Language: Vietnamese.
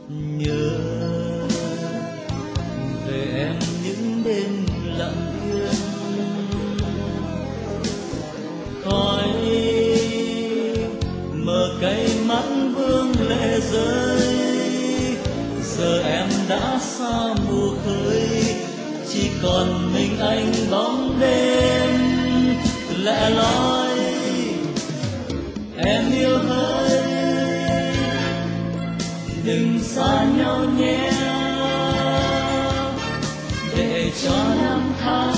nhớ về em những đêm lặng yên. Khói mờ cay mắt vương lệ rơi, giờ em đã xa mù khơi, chỉ còn mình anh bóng đêm lẻ loi. Em yêu ơi, đừng xa nhau nhé, để cho năm tháng